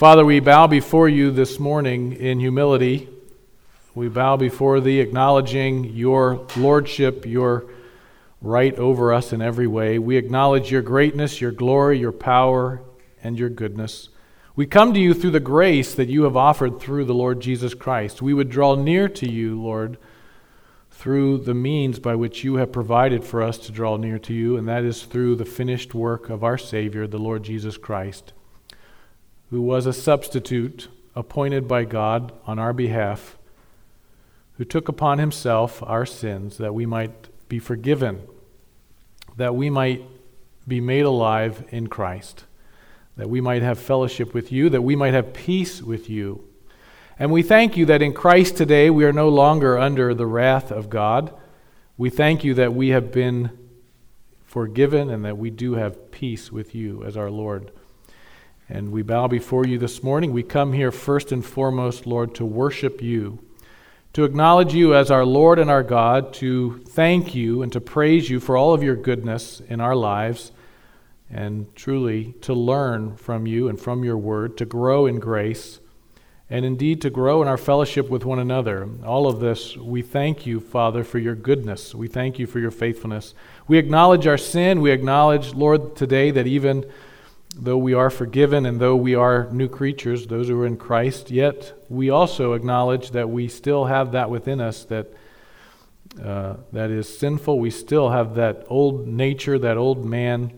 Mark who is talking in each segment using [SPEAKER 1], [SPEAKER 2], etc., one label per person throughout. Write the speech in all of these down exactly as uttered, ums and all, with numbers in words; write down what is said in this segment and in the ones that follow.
[SPEAKER 1] Father, we bow before you this morning in humility. We bow before thee, acknowledging your lordship, your right over us in every way. We acknowledge your greatness, your glory, your power, and your goodness. We come to you through the grace that you have offered through the Lord Jesus Christ. We would draw near to you, Lord, through the means by which you have provided for us to draw near to you, and that is through the finished work of our Savior, the Lord Jesus Christ, who was a substitute appointed by God on our behalf, who took upon himself our sins that we might be forgiven, that we might be made alive in Christ, that we might have fellowship with you, that we might have peace with you. And we thank you that in Christ today we are no longer under the wrath of God. We thank you that we have been forgiven and that we do have peace with you as our Lord. And we bow before you this morning. We come here first and foremost, Lord, to worship you, to acknowledge you as our Lord and our God, to thank you and to praise you for all of your goodness in our lives, and truly to learn from you and from your word, to grow in grace, and indeed to grow in our fellowship with one another. All of this, we thank you, Father, for your goodness. We thank you for your faithfulness. We acknowledge our sin. We acknowledge, Lord, today that even though we are forgiven and though we are new creatures, those who are in Christ, yet we also acknowledge that we still have that within us that uh, that is sinful. We still have that old nature, that old man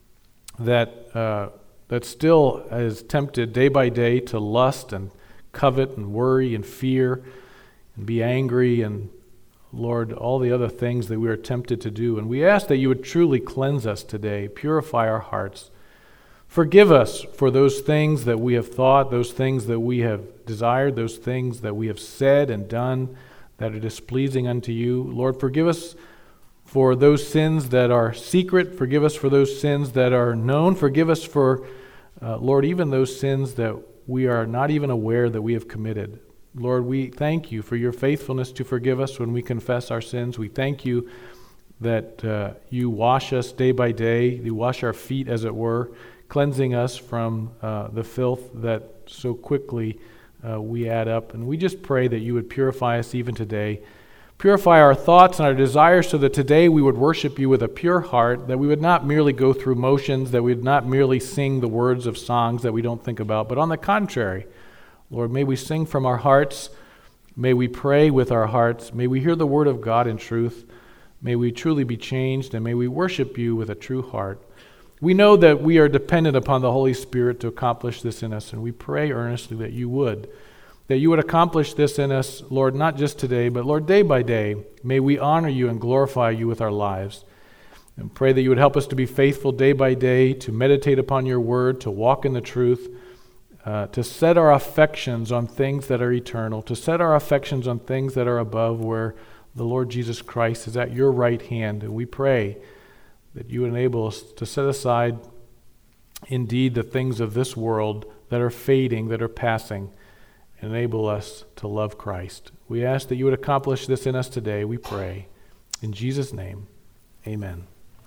[SPEAKER 1] that uh, that still is tempted day by day to lust and covet and worry and fear and be angry and, Lord, all the other things that we are tempted to do. And we ask that you would truly cleanse us today, purify our hearts. Forgive us for those things that we have thought, those things that we have desired, those things that we have said and done that are displeasing unto you. Lord, forgive us for those sins that are secret. Forgive us for those sins that are known. Forgive us for, uh, Lord, even those sins that we are not even aware that we have committed. Lord, we thank you for your faithfulness to forgive us when we confess our sins. We thank you that uh, you wash us day by day. You wash our feet, as it were, cleansing us from uh, the filth that so quickly uh, we add up. And we just pray that you would purify us even today. Purify our thoughts and our desires so that today we would worship you with a pure heart, that we would not merely go through motions, that we would not merely sing the words of songs that we don't think about, but on the contrary, Lord, may we sing from our hearts, may we pray with our hearts, may we hear the word of God in truth, may we truly be changed, and may we worship you with a true heart. We know that we are dependent upon the Holy Spirit to accomplish this in us, and we pray earnestly that you would, that you would accomplish this in us, Lord, not just today, but Lord, day by day. May we honor you and glorify you with our lives. And pray that you would help us to be faithful day by day, to meditate upon your word, to walk in the truth, uh, to set our affections on things that are eternal, to set our affections on things that are above, where the Lord Jesus Christ is at your right hand. And we pray that you enable us to set aside indeed the things of this world that are fading, that are passing, and enable us to love Christ. We ask that you would accomplish this in us today, we pray. In Jesus' name, amen.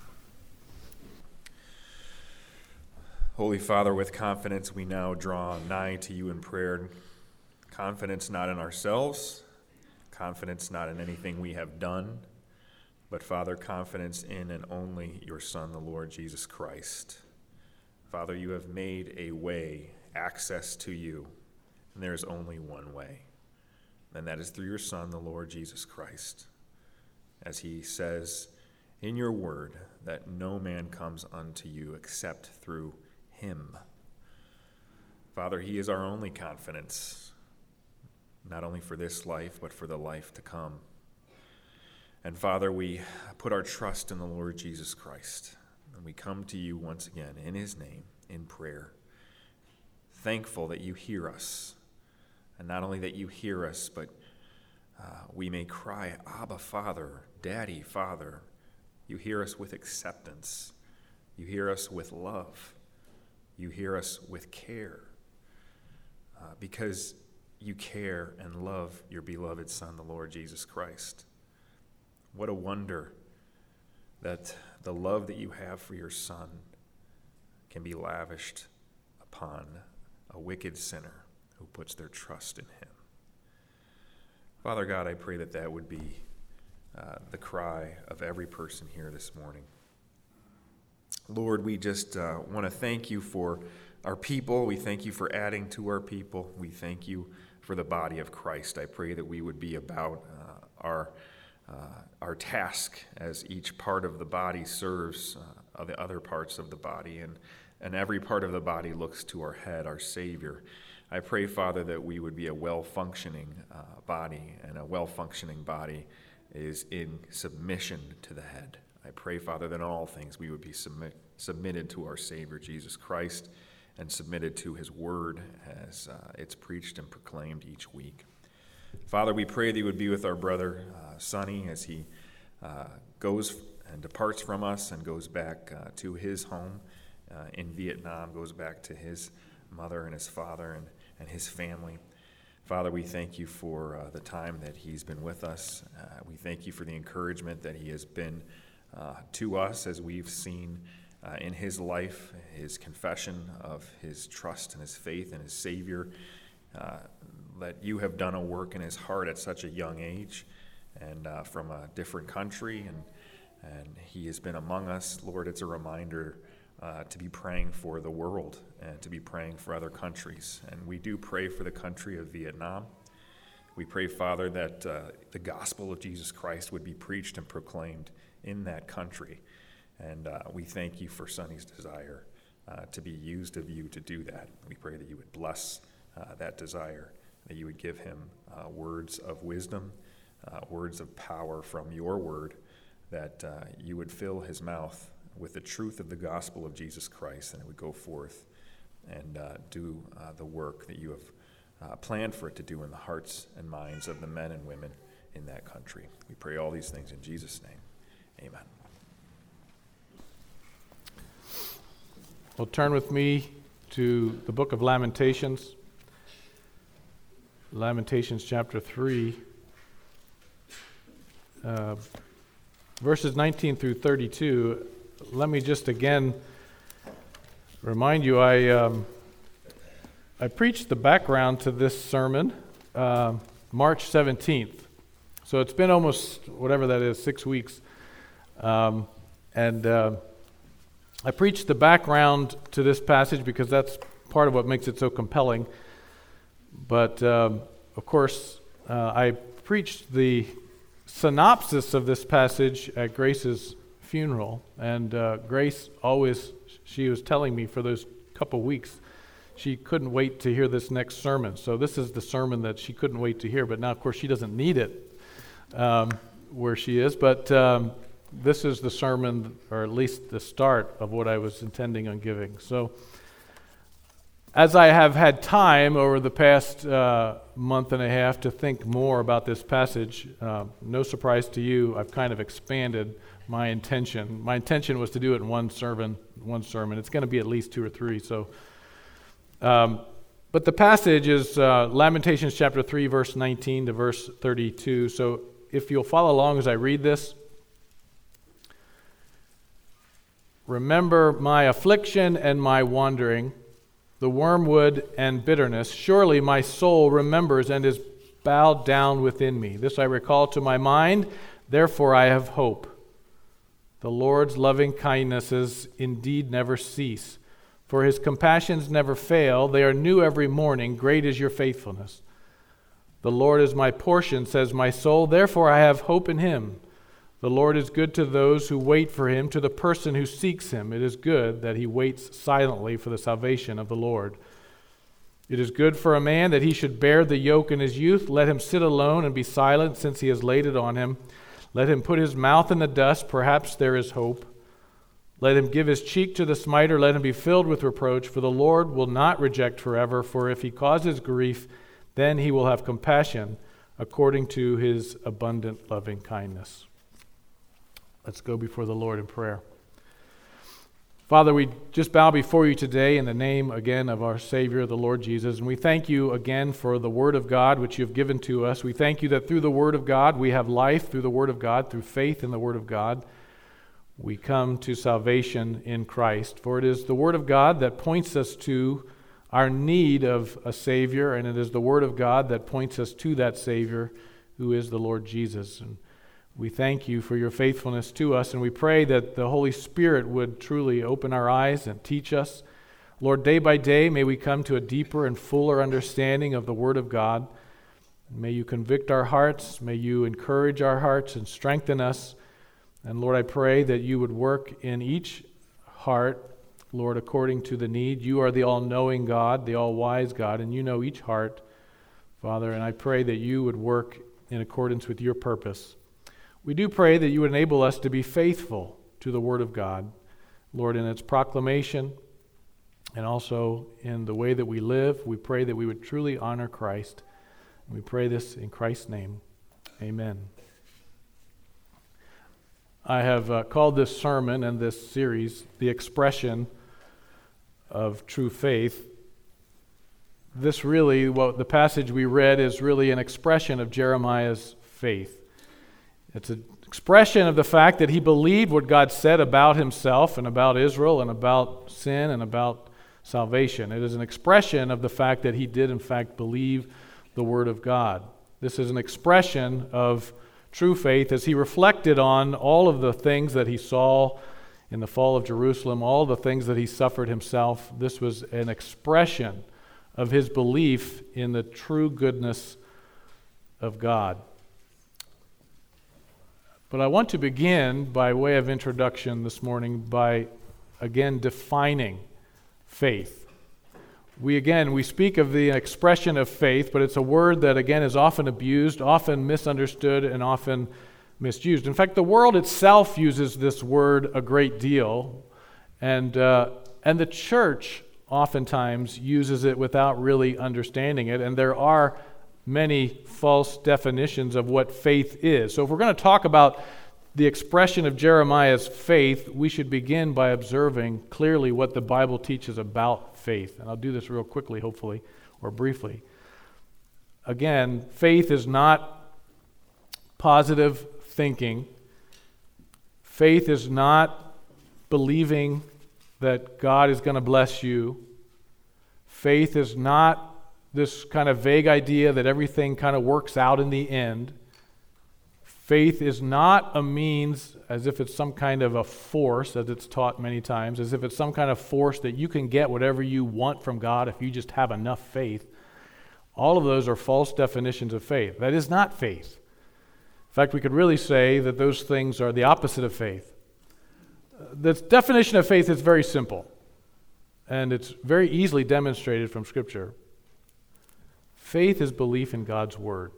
[SPEAKER 2] Holy Father, with confidence we now draw nigh to you in prayer. Confidence not in ourselves, confidence not in anything we have done, but, Father, confidence in and only your Son, the Lord Jesus Christ. Father, you have made a way, access to you, and there is only one way, and that is through your Son, the Lord Jesus Christ. As he says in your word, that no man comes unto you except through him. Father, he is our only confidence, not only for this life, but for the life to come. And Father, we put our trust in the Lord Jesus Christ, and we come to you once again in his name, in prayer, thankful that you hear us, and not only that you hear us, but uh, we may cry, Abba, Father, Daddy, Father. You hear us with acceptance. You hear us with love. You hear us with care, uh, because you care and love your beloved Son, the Lord Jesus Christ. What a wonder that the love that you have for your Son can be lavished upon a wicked sinner who puts their trust in him. Father God, I pray that that would be uh, the cry of every person here this morning. Lord, we just uh, want to thank you for our people. We thank you for adding to our people. We thank you for the body of Christ. I pray that we would be about uh, our uh, our task as each part of the body serves uh, the other parts of the body, and, and every part of the body looks to our head, our Savior. I pray, Father, that we would be a well-functioning uh, body, and a well-functioning body is in submission to the head. I pray, Father, that in all things we would be submit, submitted to our Savior, Jesus Christ, and submitted to his word as uh, it's preached and proclaimed each week. Father, we pray that you would be with our brother uh, Sonny as he uh, goes and departs from us and goes back uh, to his home uh, in Vietnam, goes back to his mother and his father and, and his family. Father, we thank you for uh, the time that he's been with us. Uh, we thank you for the encouragement that he has been uh, to us as we've seen uh, in his life, his confession of his trust and his faith in his Savior, uh, that you have done a work in his heart at such a young age and uh, from a different country, and and he has been among us. Lord, it's a reminder uh, to be praying for the world and to be praying for other countries. And we do pray for the country of Vietnam. We pray, Father, that uh, the gospel of Jesus Christ would be preached and proclaimed in that country. And uh, we thank you for Sonny's desire uh, to be used of you to do that. We pray that you would bless uh, that desire, that you would give him uh, words of wisdom, uh, words of power from your word, that uh, you would fill his mouth with the truth of the gospel of Jesus Christ, and it would go forth and uh, do uh, the work that you have uh, planned for it to do in the hearts and minds of the men and women in that country. We pray all these things in Jesus' name. Amen.
[SPEAKER 1] Well, turn with me to the book of Lamentations. Lamentations chapter three, uh, verses nineteen through thirty-two. Let me just again remind you, I um, I preached the background to this sermon uh, March seventeenth. So it's been almost, whatever that is, six weeks. Um, and uh, I preached the background to this passage because that's part of what makes it so compelling. But, um, of course, uh, I preached the synopsis of this passage at Grace's funeral. And uh, Grace always, she was telling me for those couple weeks, she couldn't wait to hear this next sermon. So this is the sermon that she couldn't wait to hear. But now, of course, she doesn't need it um, where she is. But um, this is the sermon, or at least the start of what I was intending on giving. So as I have had time over the past uh, month and a half to think more about this passage, uh, no surprise to you, I've kind of expanded my intention. My intention was to do it in one sermon. One sermon. It's going to be at least two or three. So, um, but the passage is uh, Lamentations chapter three, verse nineteen to verse thirty-two. So, if you'll follow along as I read this. Remember my affliction and my wandering, the wormwood and bitterness. Surely my soul remembers and is bowed down within me. This I recall to my mind, therefore I have hope. The Lord's loving kindnesses indeed never cease, for his compassions never fail. They are new every morning. Great is your faithfulness. The Lord is my portion, says my soul, therefore I have hope in him. The Lord is good to those who wait for him, to the person who seeks him. It is good that he waits silently for the salvation of the Lord. It is good for a man that he should bear the yoke in his youth. Let him sit alone and be silent, since he has laid it on him. Let him put his mouth in the dust, perhaps there is hope. Let him give his cheek to the smiter, let him be filled with reproach, for the Lord will not reject forever, for if he causes grief, then he will have compassion, according to his abundant loving kindness. Let's go before the Lord in prayer. Father, we just bow before you today in the name again of our Savior, the Lord Jesus, and we thank you again for the Word of God which you have given to us. We thank you that through the Word of God we have life, through the Word of God, through faith in the Word of God, we come to salvation in Christ. For it is the Word of God that points us to our need of a Savior, and it is the Word of God that points us to that Savior, who is the Lord Jesus. And we thank you for your faithfulness to us, and we pray that the Holy Spirit would truly open our eyes and teach us. Lord, day by day, may we come to a deeper and fuller understanding of the Word of God. May you convict our hearts. May you encourage our hearts and strengthen us. And Lord, I pray that you would work in each heart, Lord, according to the need. You are the all-knowing God, the all-wise God, and you know each heart, Father, and I pray that you would work in accordance with your purpose. We do pray that you would enable us to be faithful to the Word of God, Lord, in its proclamation and also in the way that we live. We pray that we would truly honor Christ. We pray this in Christ's name. Amen. I have uh, called this sermon and this series the expression of true faith. This really, what the passage we read is really an expression of Jeremiah's faith. It's an expression of the fact that he believed what God said about himself and about Israel and about sin and about salvation. It is an expression of the fact that he did in fact believe the Word of God. This is an expression of true faith as he reflected on all of the things that he saw in the fall of Jerusalem, all the things that he suffered himself. This was an expression of his belief in the true goodness of God. But I want to begin by way of introduction this morning by again defining faith. We again, we speak of the expression of faith, but it's a word that again is often abused, often misunderstood, and often misused. In fact, the world itself uses this word a great deal, and uh, and the church oftentimes uses it without really understanding it, and there are many false definitions of what faith is. So if we're going to talk about the expression of Jeremiah's faith, we should begin by observing clearly what the Bible teaches about faith. And I'll do this real quickly, hopefully, or briefly. Again, faith is not positive thinking. Faith is not believing that God is going to bless you. Faith is not this kind of vague idea that everything kind of works out in the end. Faith is not a means as if it's some kind of a force, as it's taught many times, as if it's some kind of force that you can get whatever you want from God if you just have enough faith. All of those are false definitions of faith. That is not faith. In fact, we could really say that those things are the opposite of faith. The definition of faith is very simple, and it's very easily demonstrated from Scripture. Faith is belief in God's Word.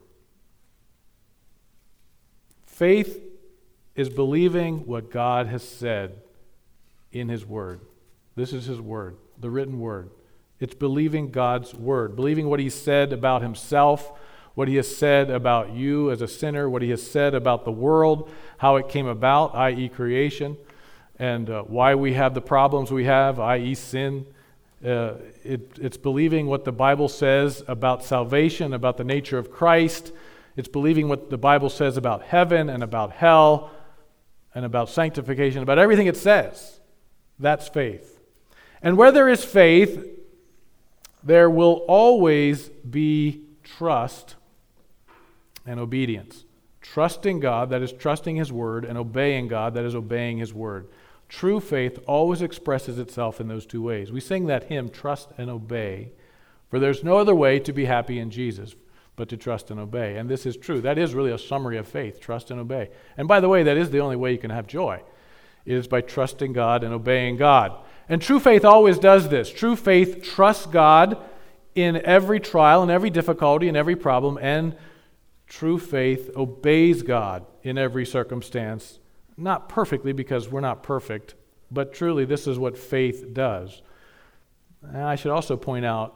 [SPEAKER 1] Faith is believing what God has said in His Word. This is His Word, the written Word. It's believing God's Word, believing what He said about Himself, what He has said about you as a sinner, what He has said about the world, how it came about, that is creation, and uh, why we have the problems we have, that is sin. Uh, it, it's believing what the Bible says about salvation, about the nature of Christ. It's believing what the Bible says about heaven and about hell and about sanctification, about everything it says. That's faith. And where there is faith, there will always be trust and obedience. Trusting God, that is trusting His Word, and obeying God, that is obeying His Word. True faith always expresses itself in those two ways. We sing that hymn, Trust and Obey, for there's no other way to be happy in Jesus but to trust and obey. And this is true. That is really a summary of faith, trust and obey. And by the way, that is the only way you can have joy. It is by trusting God and obeying God. And true faith always does this. True faith trusts God in every trial and every difficulty and every problem, and true faith obeys God in every circumstance. Not perfectly, because we're not perfect, but truly this is what faith does. And I should also point out,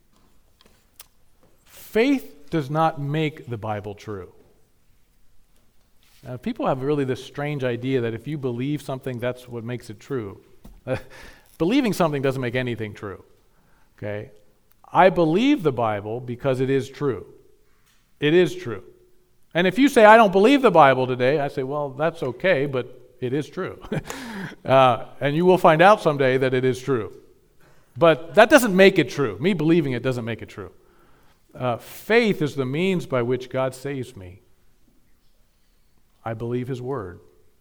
[SPEAKER 1] faith does not make the Bible true. Now, people have really this strange idea that if you believe something, that's what makes it true. Uh, believing something doesn't make anything true. Okay? I believe the Bible because it is true. It is true. And if you say, I don't believe the Bible today, I say, well, that's okay, but it is true. uh, and you will find out someday that it is true. But that doesn't make it true. Me believing it doesn't make it true. Uh, faith is the means by which God saves me. I believe his word.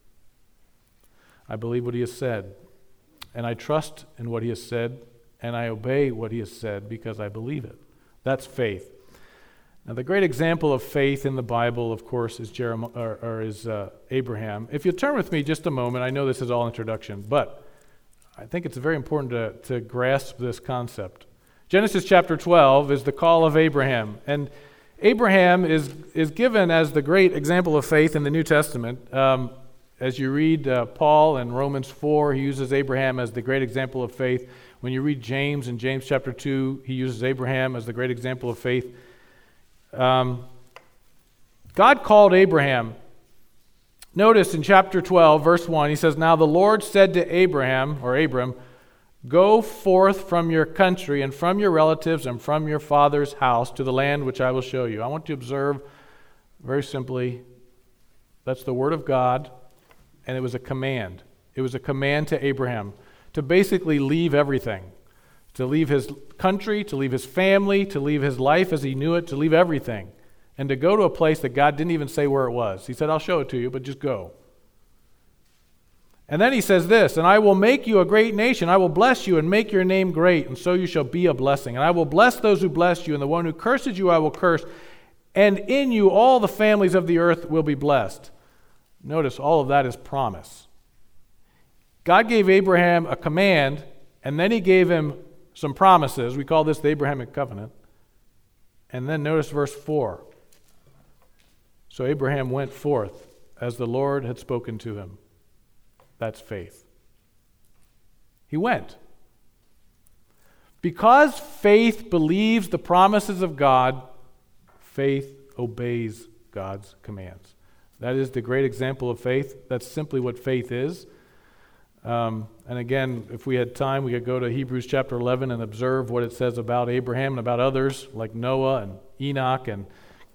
[SPEAKER 1] I believe what he has said. And I trust in what he has said, and I obey what he has said because I believe it. That's faith. Now, the great example of faith in the Bible, of course, is Jeremiah, or, or is uh, Abraham. If you turn with me just a moment, I know this is all introduction, but I think it's very important to, to grasp this concept. Genesis chapter twelve is the call of Abraham, and Abraham is, is given as the great example of faith in the New Testament. Um, as you read uh, Paul in Romans four, he uses Abraham as the great example of faith. When you read James in James chapter two, he uses Abraham as the great example of faith. Um, God called Abraham. Notice in chapter twelve, verse one, he says, "Now the Lord said to Abraham," or Abram, "Go forth from your country and from your relatives and from your father's house to the land which I will show you." I want you to observe very simply, that's the word of God, and it was a command. It was a command to Abraham to basically leave everything, to leave his country, to leave his family, to leave his life as he knew it, to leave everything, and to go to a place that God didn't even say where it was. He said, "I'll show it to you, but just go." And then he says this, "And I will make you a great nation. I will bless you and make your name great, and so you shall be a blessing. And I will bless those who bless you, and the one who curses you I will curse. And in you all the families of the earth will be blessed." Notice all of that is promise. God gave Abraham a command, and then he gave him some promises. We call this the Abrahamic covenant. And then notice verse four. "So Abraham went forth as the Lord had spoken to him." That's faith. He went. Because faith believes the promises of God, faith obeys God's commands. That is the great example of faith. That's simply what faith is. Um, and again, if we had time, we could go to Hebrews chapter eleven and observe what it says about Abraham and about others like Noah and Enoch and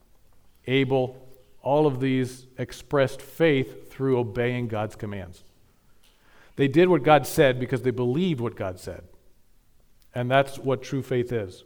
[SPEAKER 1] Abel. All of these expressed faith through obeying God's commands. They did what God said because they believed what God said. And that's what true faith is.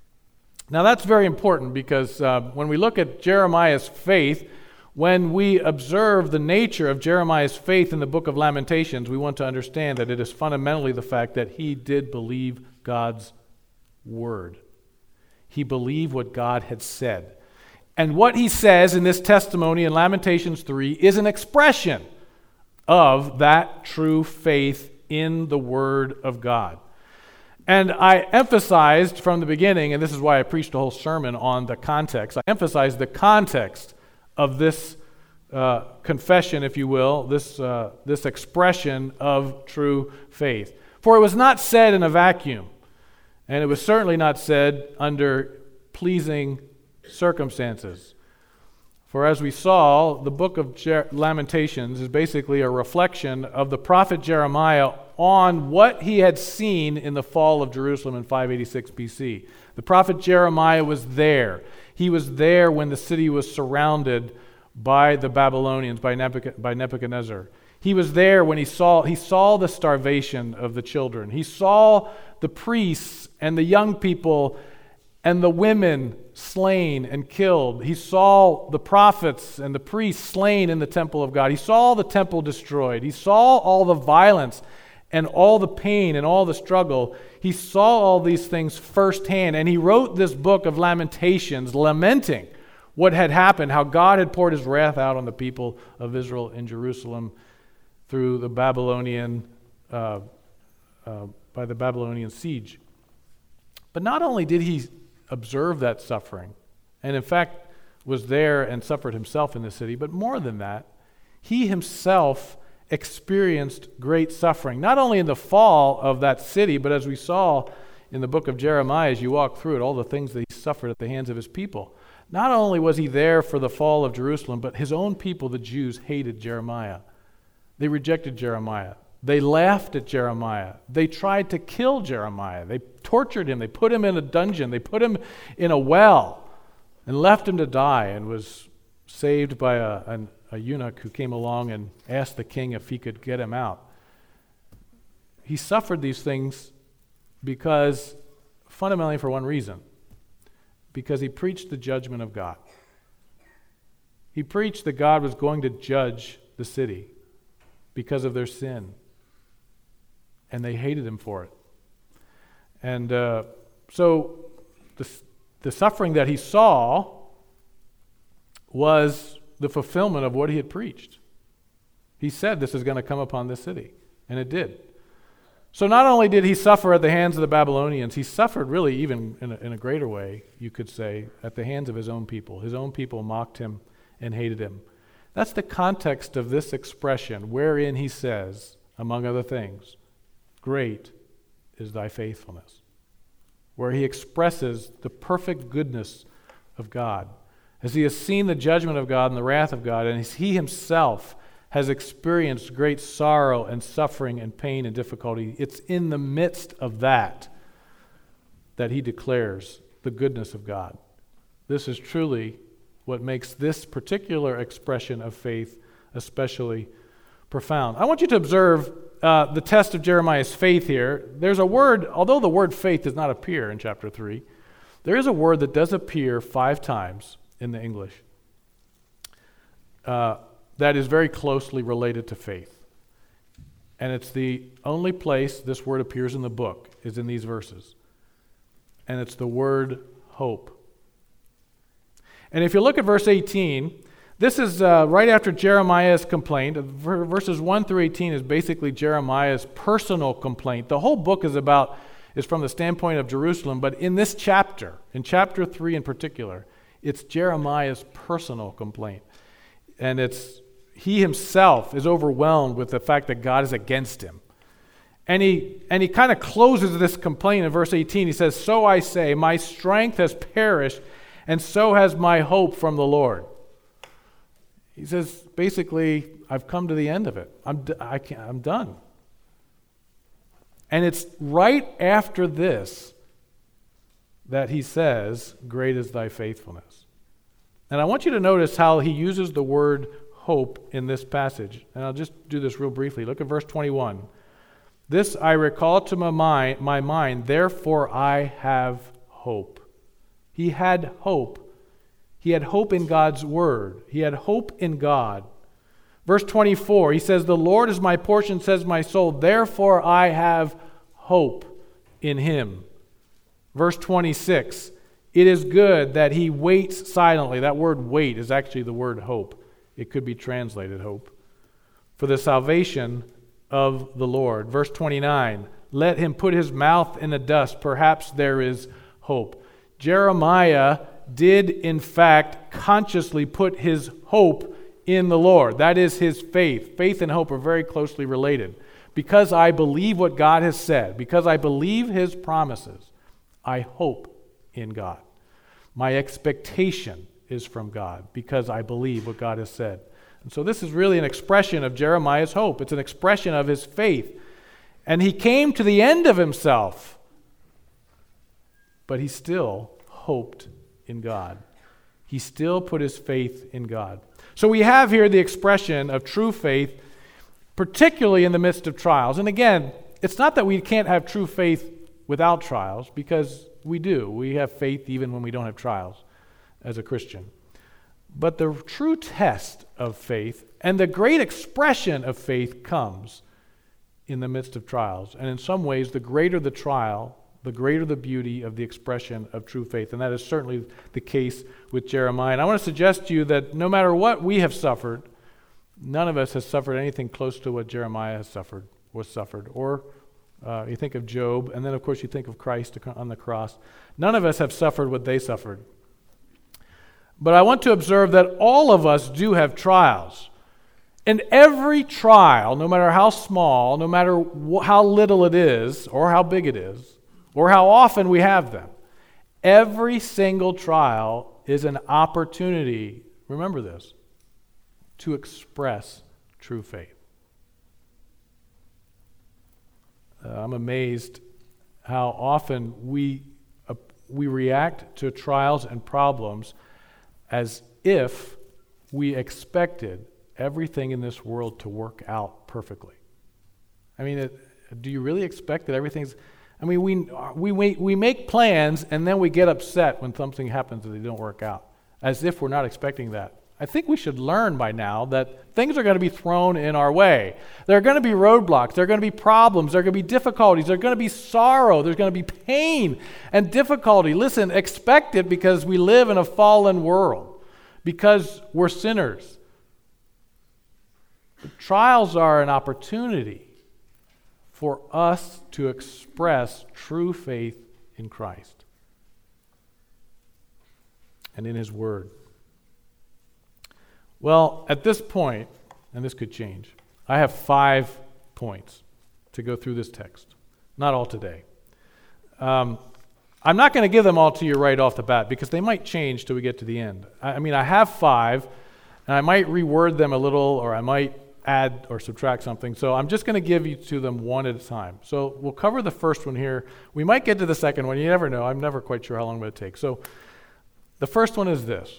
[SPEAKER 1] Now that's very important because uh, when we look at Jeremiah's faith, when we observe the nature of Jeremiah's faith in the book of Lamentations, we want to understand that it is fundamentally the fact that he did believe God's word. He believed what God had said. And what he says in this testimony in Lamentations three is an expression of that true faith in the Word of God. And I emphasized from the beginning, and this is why I preached a whole sermon on the context, I emphasized the context of this uh, confession, if you will, this, uh, this expression of true faith. For it was not said in a vacuum, and it was certainly not said under pleasing circumstances. For as we saw, the book of Jer- Lamentations is basically a reflection of the prophet Jeremiah on what he had seen in the fall of Jerusalem in five eighty-six B C. The prophet Jeremiah was there. He was there when the city was surrounded by the Babylonians, by Nebuchadnezzar. He was there when he saw he saw the starvation of the children. He saw the priests and the young people and the women slain and killed. He saw the prophets and the priests slain in the temple of God. He saw the temple destroyed. He saw all the violence and all the pain and all the struggle. He saw all these things firsthand, and he wrote this book of Lamentations, lamenting what had happened, how God had poured his wrath out on the people of Israel in Jerusalem through the Babylonian, uh, uh, by the Babylonian siege. But not only did he observe that suffering, and in fact was there and suffered himself in the city, but more than that, he himself experienced great suffering, not only in the fall of that city, but as we saw in the book of Jeremiah, as you walk through it, all the things that he suffered at the hands of his people. Not only was he there for the fall of Jerusalem, but his own people, the Jews, hated Jeremiah. They rejected Jeremiah. They laughed at Jeremiah. They tried to kill Jeremiah. They tortured him. They put him in a dungeon. They put him in a well and left him to die, and was saved by a, an, a eunuch who came along and asked the king if he could get him out. He suffered these things because, fundamentally for one reason, because he preached the judgment of God. He preached that God was going to judge the city because of their sin, and they hated him for it. And uh, so the, the suffering that he saw was the fulfillment of what he had preached. He said this is going to come upon this city, and it did. So not only did he suffer at the hands of the Babylonians, he suffered really even in a, in a greater way, you could say, at the hands of his own people. His own people mocked him and hated him. That's the context of this expression, wherein he says, among other things, great is thy faithfulness, where he expresses the perfect goodness of God, as he has seen the judgment of God and the wrath of God, and as he himself has experienced great sorrow and suffering and pain and difficulty. It's in the midst of that that he declares the goodness of God. This is truly what makes this particular expression of faith especially profound. I want you to observe uh, the test of Jeremiah's faith here. There's a word, although the word faith does not appear in chapter three, there is a word that does appear five times in the English. Uh, that is very closely related to faith. And it's the only place this word appears in the book is in these verses. And it's the word hope. And if you look at verse eighteen, this is uh, right after Jeremiah's complaint. Verses one through eighteen is basically Jeremiah's personal complaint. The whole book is about, is from the standpoint of Jerusalem, but in this chapter, in chapter three in particular, it's Jeremiah's personal complaint. And it's he himself is overwhelmed with the fact that God is against him. And he and he kind of closes this complaint in verse eighteen. He says, "So I say, my strength has perished, and so has my hope from the Lord." He says, basically, I've come to the end of it. I'm d- I can't, I'm done. And it's right after this that he says, "Great is thy faithfulness." And I want you to notice how he uses the word hope in this passage. And I'll just do this real briefly. Look at verse twenty-one. "This I recall to my mind, my mind, therefore I have hope." He had hope. He had hope in God's word. He had hope in God. Verse twenty-four, he says, "The Lord is my portion, says my soul, therefore I have hope in him." Verse twenty-six, "It is good that he waits silently." That word wait is actually the word hope. It could be translated hope. "For the salvation of the Lord." Verse twenty-nine, "Let him put his mouth in the dust, perhaps there is hope." Jeremiah did in fact consciously put his hope in the Lord. That is his faith. Faith and hope are very closely related. Because I believe what God has said, because I believe his promises, I hope in God. My expectation is from God because I believe what God has said. And so this is really an expression of Jeremiah's hope. It's an expression of his faith. And he came to the end of himself, but he still hoped in God. He still put his faith in God. So we have here the expression of true faith, particularly in the midst of trials. And again, it's not that we can't have true faith without trials, because we do. We have faith even when we don't have trials as a Christian. But the true test of faith and the great expression of faith comes in the midst of trials. And in some ways, the greater the trial, the greater the beauty of the expression of true faith. And that is certainly the case with Jeremiah. And I want to suggest to you that no matter what we have suffered, none of us has suffered anything close to what Jeremiah has suffered, was suffered. Or uh, you think of Job, and then of course you think of Christ on the cross. None of us have suffered what they suffered. But I want to observe that all of us do have trials. And every trial, no matter how small, no matter wh- how little it is, or how big it is, or how often we have them, every single trial is an opportunity, remember this, to express true faith. Uh, I'm amazed how often we uh, we react to trials and problems as if we expected everything in this world to work out perfectly. I mean, it, do you really expect that everything's... I mean, we, we, we, we make plans and then we get upset when something happens and they don't work out, as if we're not expecting that. I think we should learn by now that things are going to be thrown in our way. There are going to be roadblocks. There are going to be problems. There are going to be difficulties. There are going to be sorrow. There's going to be pain and difficulty. Listen, expect it because we live in a fallen world, because we're sinners. But trials are an opportunity for us to express true faith in Christ and in His Word. Well, at this point, and this could change, I have five points to go through this text. Not all today. Um, I'm not going to give them all to you right off the bat because they might change till we get to the end. I, I mean, I have five, and I might reword them a little, or I might add or subtract something. So I'm just going to give you to them one at a time. So we'll cover the first one here. We might get to the second one. You never know. I'm never quite sure how long it will take. So the first one is this.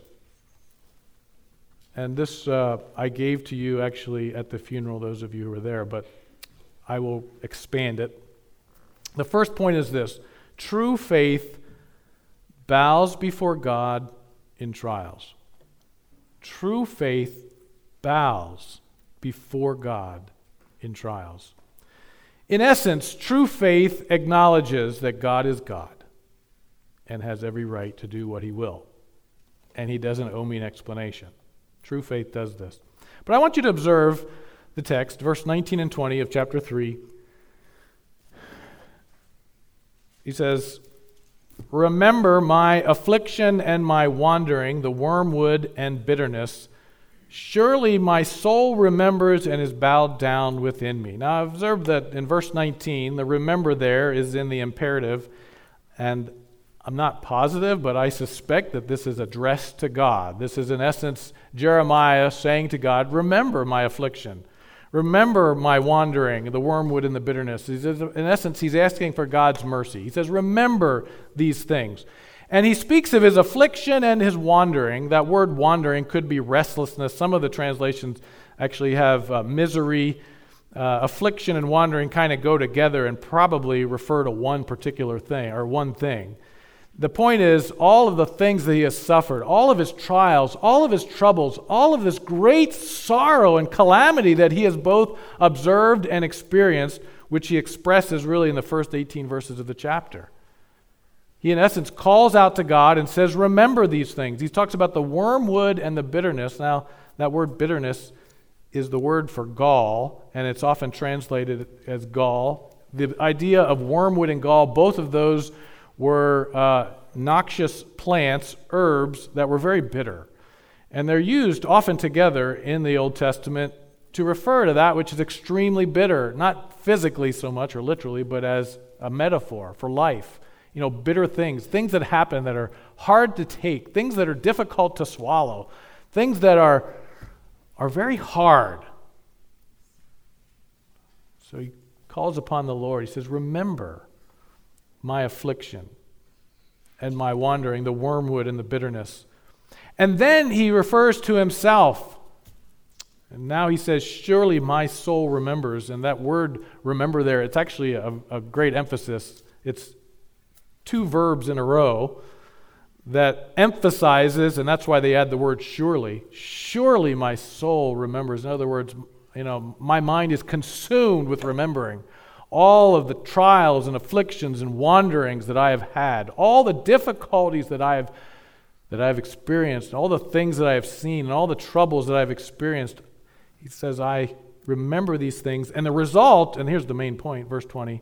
[SPEAKER 1] And this uh, I gave to you actually at the funeral, those of you who were there, but I will expand it. The first point is this: true faith bows before God in trials. True faith bows before God in trials. In essence, true faith acknowledges that God is God and has every right to do what He will, and He doesn't owe me an explanation. True faith does this. But I want you to observe the text, verse nineteen and twenty of chapter three. He says, "Remember my affliction and my wandering, the wormwood and bitterness. Surely my soul remembers and is bowed down within me." Now observe that in verse nineteen, the remember there is in the imperative, and I'm not positive, but I suspect that this is addressed to God. This is in essence Jeremiah saying to God, remember my affliction. Remember my wandering, the wormwood and the bitterness. He's, in essence, he's asking for God's mercy. He says, remember these things. And he speaks of his affliction and his wandering. That word wandering could be restlessness. Some of the translations actually have uh, misery. Uh, affliction and wandering kind of go together and probably refer to one particular thing or one thing. The point is, all of the things that he has suffered, all of his trials, all of his troubles, all of this great sorrow and calamity that he has both observed and experienced, which he expresses really in the first eighteen verses of the chapter. He, in essence, calls out to God and says, remember these things. He talks about the wormwood and the bitterness. Now, that word bitterness is the word for gall, and it's often translated as gall. The idea of wormwood and gall, both of those were uh, noxious plants, herbs that were very bitter. And they're used often together in the Old Testament to refer to that which is extremely bitter, not physically so much or literally, but as a metaphor for life. You know, bitter things, things that happen that are hard to take, things that are difficult to swallow, things that are, are very hard. So he calls upon the Lord. He says, remember my affliction and my wandering, the wormwood and the bitterness. And then he refers to himself. And now he says, surely my soul remembers. And that word remember there, it's actually a, a great emphasis. It's two verbs in a row that emphasizes, and that's why they add the word surely. Surely my soul remembers. In other words, you know, my mind is consumed with remembering all of the trials and afflictions and wanderings that I have had, all the difficulties that I have that I have experienced, all the things that I have seen, and all the troubles that I've experienced. He says, I remember these things. And the result, and here's the main point, verse twenty,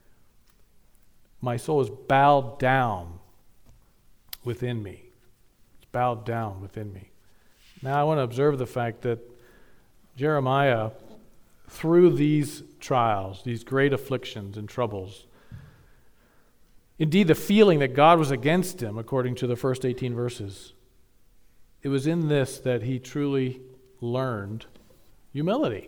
[SPEAKER 1] my soul is bowed down within me. It's bowed down within me. Now I want to observe the fact that Jeremiah, through these trials, these great afflictions and troubles, indeed the feeling that God was against him, according to the first eighteen verses, it was in this that he truly learned humility.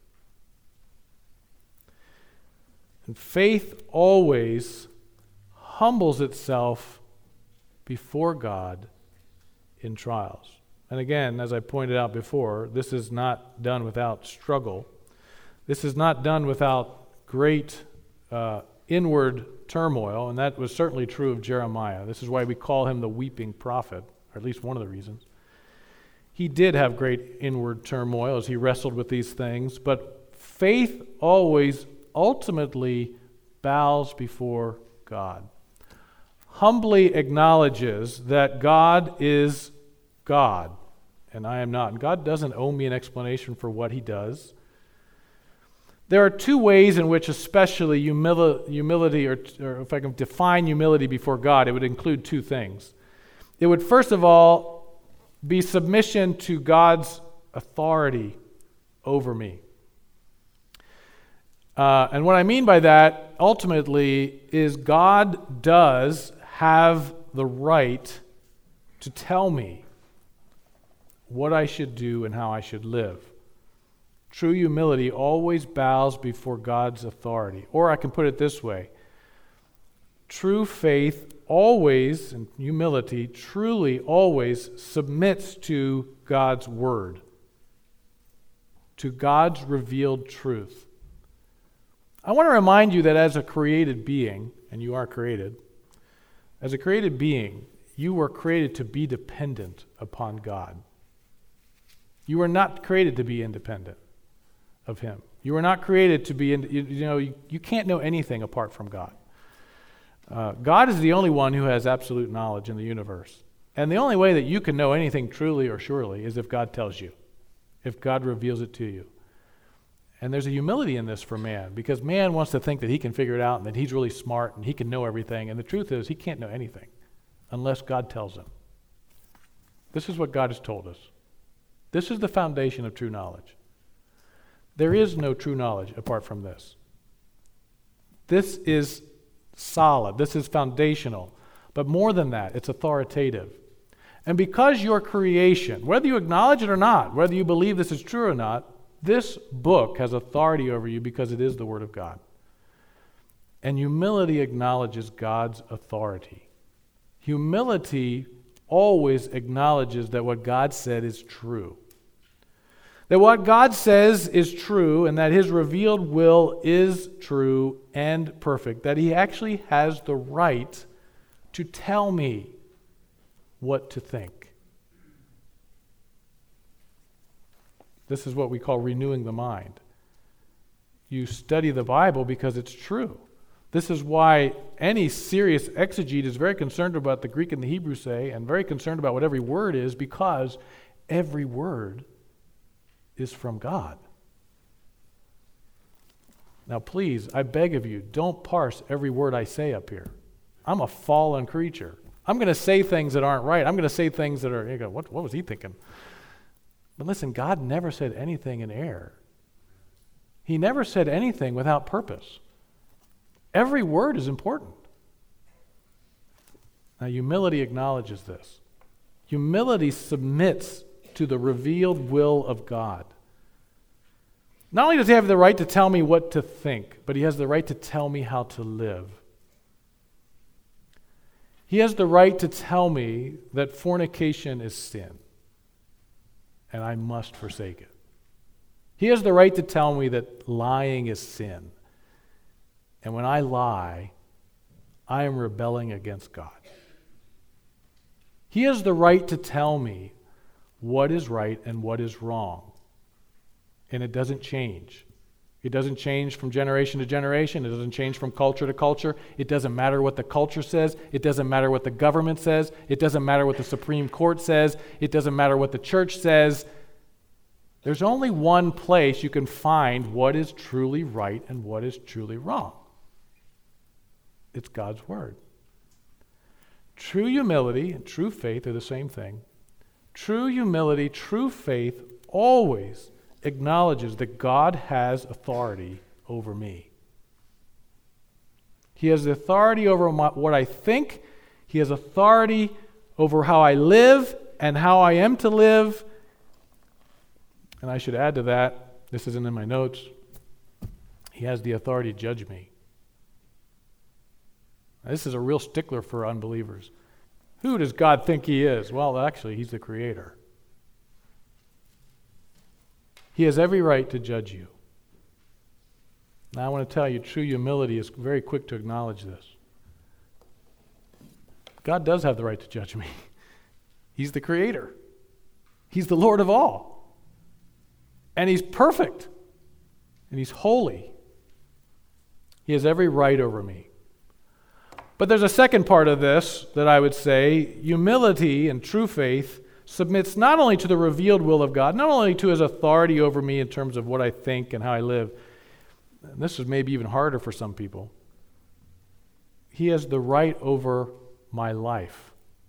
[SPEAKER 1] And faith always humbles itself before God in trials. And again, as I pointed out before, this is not done without struggle. This is not done without great uh, inward turmoil, and that was certainly true of Jeremiah. This is why we call him the weeping prophet, or at least one of the reasons. He did have great inward turmoil as he wrestled with these things, but faith always ultimately bows before God, humbly acknowledges that God is God, and I am not. And God doesn't owe me an explanation for what he does. There are two ways in which especially humili- humility, or, or if I can define humility before God, it would include two things. It would first of all be submission to God's authority over me. Uh, and what I mean by that, ultimately, is God does have the right to tell me what I should do and how I should live. True humility always bows before God's authority. Or I can put it this way. True faith always, and humility truly always submits to God's word, to God's revealed truth. I want to remind you that as a created being, and you are created, as a created being, you were created to be dependent upon God. You were not created to be independent of him. You were not created to be, in, you, you know, you, you can't know anything apart from God. Uh, God is the only one who has absolute knowledge in the universe. And the only way that you can know anything truly or surely is if God tells you, if God reveals it to you. And there's a humility in this for man, because man wants to think that he can figure it out and that he's really smart and he can know everything. And the truth is, he can't know anything unless God tells him. This is what God has told us. This is the foundation of true knowledge. There is no true knowledge apart from this. This is solid. This is foundational. But more than that, it's authoritative. And because your creation, whether you acknowledge it or not, whether you believe this is true or not, this book has authority over you because it is the Word of God. And humility acknowledges God's authority. Humility always acknowledges that what God said is true. That what God says is true, and that his revealed will is true and perfect. That he actually has the right to tell me what to think. This is what we call renewing the mind. You study the Bible because it's true. This is why any serious exegete is very concerned about what the Greek and the Hebrew say, and very concerned about what every word is, because every word is from God. Now please, I beg of you, don't parse every word I say up here. I'm a fallen creature. I'm going to say things that aren't right. I'm going to say things that are, you go, what, what was he thinking? But listen, God never said anything in error. He never said anything without purpose. Every word is important. Now, humility acknowledges this. Humility submits to the revealed will of God. Not only does he have the right to tell me what to think, but he has the right to tell me how to live. He has the right to tell me that fornication is sin, and I must forsake it. He has the right to tell me that lying is sin, and when I lie, I am rebelling against God. He has the right to tell me what is right and what is wrong, and it doesn't change. It doesn't change from generation to generation. It doesn't change from culture to culture. It doesn't matter what the culture says. It doesn't matter what the government says. It doesn't matter what the Supreme Court says. It doesn't matter what the church says. There's only one place you can find what is truly right and what is truly wrong. It's God's Word. True humility and true faith are the same thing. True humility, true faith always acknowledges that God has authority over me. He has authority over my, what I think. He has authority over how I live and how I am to live. And I should add to that, this isn't in my notes, he has the authority to judge me. Now, this is a real stickler for unbelievers. Who does God think he is? Well, actually, he's the creator. He has every right to judge you. Now I want to tell you, true humility is very quick to acknowledge this. God does have the right to judge me. He's the creator. He's the Lord of all. And he's perfect. And he's holy. He has every right over me. But there's a second part of this that I would say. Humility and true faith submits not only to the revealed will of God, not only to his authority over me in terms of what I think and how I live. And this is maybe even harder for some people. He has the right over my life.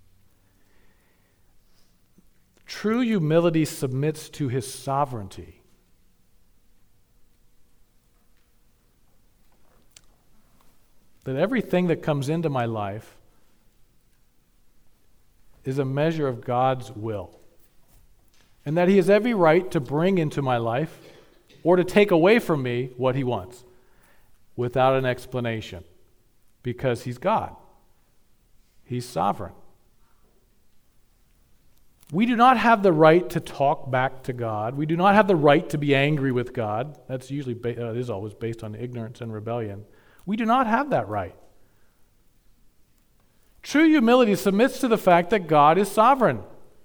[SPEAKER 1] True humility submits to his sovereignty. That everything that comes into my life is a measure of God's will. And that he has every right to bring into my life or to take away from me what he wants without an explanation, because he's God. He's sovereign. We do not have the right to talk back to God. We do not have the right to be angry with God. That's usually, ba- uh, it is always based on ignorance and rebellion. We do not have that right. True humility submits to the fact that God is sovereign.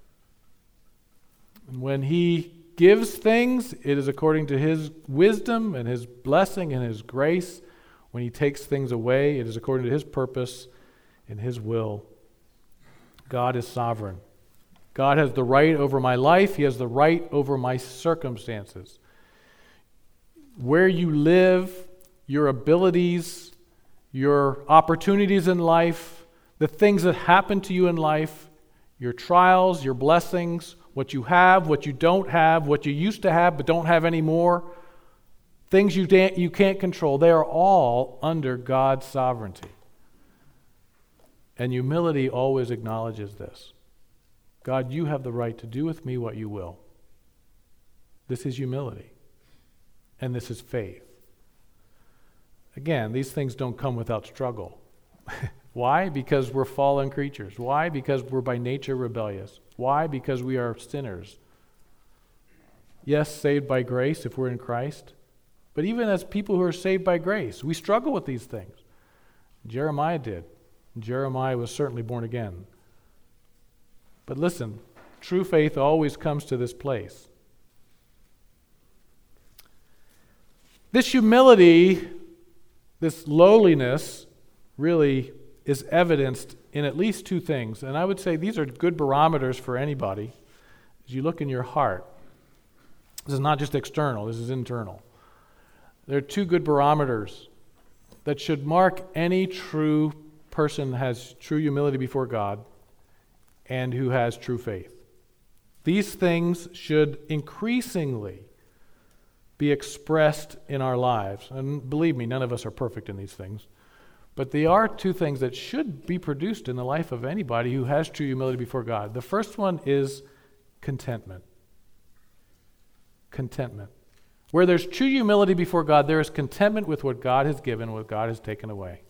[SPEAKER 1] And when he gives things, it is according to his wisdom and his blessing and his grace. When he takes things away, it is according to his purpose and his will. God is sovereign. God has the right over my life. He has the right over my circumstances. Where you live, your abilities, your opportunities in life, the things that happen to you in life, your trials, your blessings, what you have, what you don't have, what you used to have but don't have anymore, things you, da- you can't control, they are all under God's sovereignty. And humility always acknowledges this. God, you have the right to do with me what you will. This is humility. And this is faith. Again, these things don't come without struggle. Why? Because we're fallen creatures. Why? Because we're by nature rebellious. Why? Because we are sinners. Yes, saved by grace if we're in Christ. But even as people who are saved by grace, we struggle with these things. Jeremiah did. Jeremiah was certainly born again. But listen, true faith always comes to this place. This humility, this lowliness, really is evidenced in at least two things. And I would say these are good barometers for anybody. As you look in your heart, this is not just external, this is internal. There are two good barometers that should mark any true person who has true humility before God and who has true faith. These things should increasingly be expressed in our lives. And believe me, none of us are perfect in these things. But they are two things that should be produced in the life of anybody who has true humility before God. The first one is contentment. Contentment. Where there's true humility before God, there is contentment with what God has given, what God has taken away.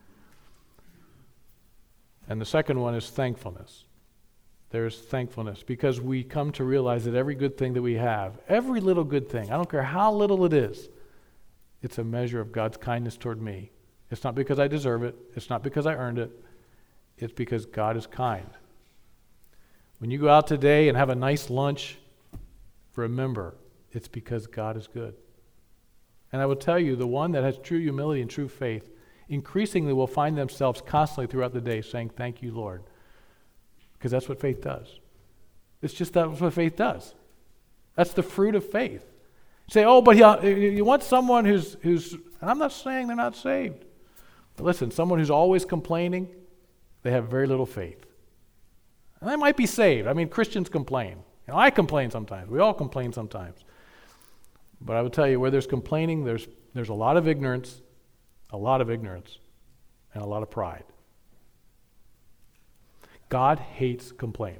[SPEAKER 1] And the second one is thankfulness. There's thankfulness because we come to realize that every good thing that we have, every little good thing, I don't care how little it is, it's a measure of God's kindness toward me. It's not because I deserve it. It's not because I earned it. It's because God is kind. When you go out today and have a nice lunch, remember, it's because God is good. And I will tell you, the one that has true humility and true faith increasingly will find themselves constantly throughout the day saying, thank you, Lord. Because that's what faith does. It's just that's what faith does. That's the fruit of faith. You say, oh, but you want someone who's, who's, and I'm not saying they're not saved. But listen, someone who's always complaining, they have very little faith. And they might be saved. I mean, Christians complain. You know, I complain sometimes. We all complain sometimes. But I will tell you, where there's complaining, there's there's a lot of ignorance, a lot of ignorance, and a lot of pride. God hates complaining.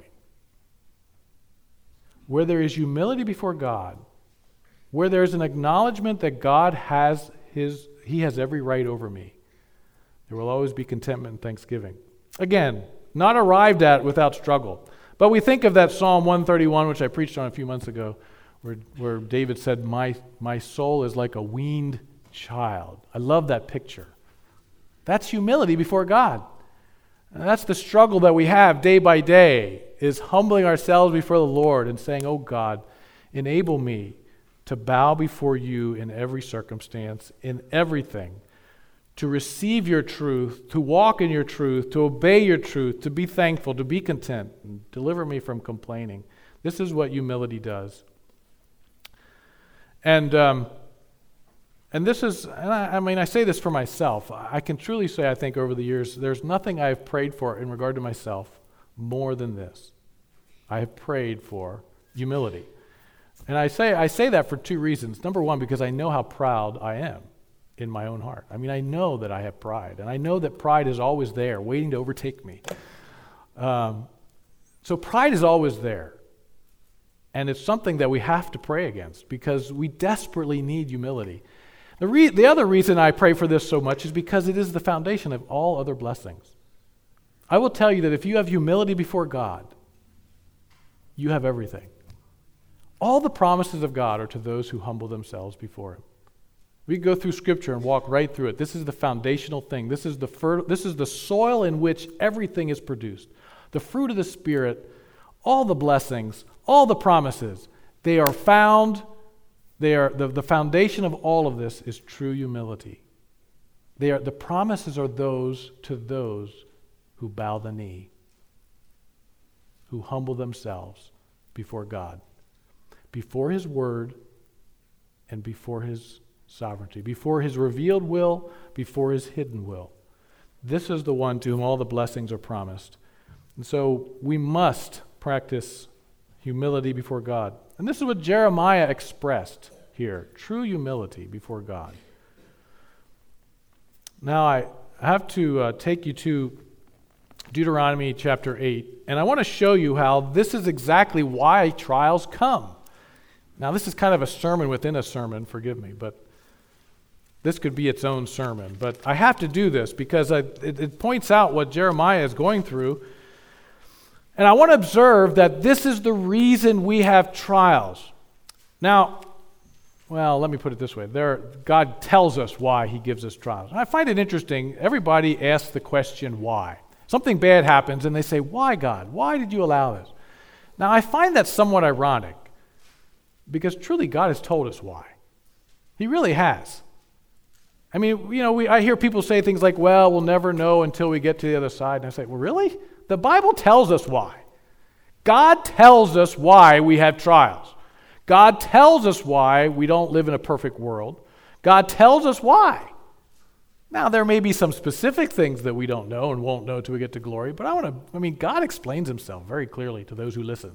[SPEAKER 1] Where there is humility before God, where there is an acknowledgement that God has his, he has every right over me, there will always be contentment and thanksgiving. Again, not arrived at without struggle. But we think of that Psalm one thirty-one, which I preached on a few months ago, where, where David said, my, my soul is like a weaned child. I love that picture. That's humility before God. And that's the struggle that we have day by day, is humbling ourselves before the Lord and saying, oh God, enable me to bow before you in every circumstance, in everything, to receive your truth, to walk in your truth, to obey your truth, to be thankful, to be content, and deliver me from complaining. This is what humility does. And um, and this is, and I, I mean, I say this for myself. I can truly say, I think, over the years, there's nothing I've prayed for in regard to myself more than this. I have prayed for humility. And I say I say that for two reasons. Number one, because I know how proud I am in my own heart. I mean, I know that I have pride, and I know that pride is always there, waiting to overtake me. Um, so pride is always there. And it's something that we have to pray against because we desperately need humility. The, re- the other reason I pray for this so much is because it is the foundation of all other blessings. I will tell you that if you have humility before God, you have everything. All the promises of God are to those who humble themselves before Him. We go through Scripture and walk right through it. This is the foundational thing. This is the fer- this is the soil in which everything is produced. The fruit of the Spirit, all the blessings, all the promises, they are found, they are the, the foundation of all of this is true humility. They are the promises are those to those who bow the knee, who humble themselves before God, before His Word, and before His sovereignty, before His revealed will, before His hidden will. This is the one to whom all the blessings are promised. And so we must practice humility before God. And this is what Jeremiah expressed here, true humility before God. Now I have to uh, take you to Deuteronomy chapter eight, and I want to show you how this is exactly why trials come. Now this is kind of a sermon within a sermon, forgive me, but this could be its own sermon. But I have to do this because I, it, it points out what Jeremiah is going through. And I want to observe that this is the reason we have trials. Now, well, let me put it this way. There, God tells us why He gives us trials. And I find it interesting. Everybody asks the question, why? Something bad happens and they say, why, God? Why did you allow this? Now, I find that somewhat ironic because truly God has told us why. He really has. I mean, you know, we, I hear people say things like, well, we'll never know until we get to the other side. And I say, well, really? The Bible tells us why. God tells us why we have trials. God tells us why we don't live in a perfect world. God tells us why. Now, there may be some specific things that we don't know and won't know till we get to glory, but I want to, I mean, God explains Himself very clearly to those who listen.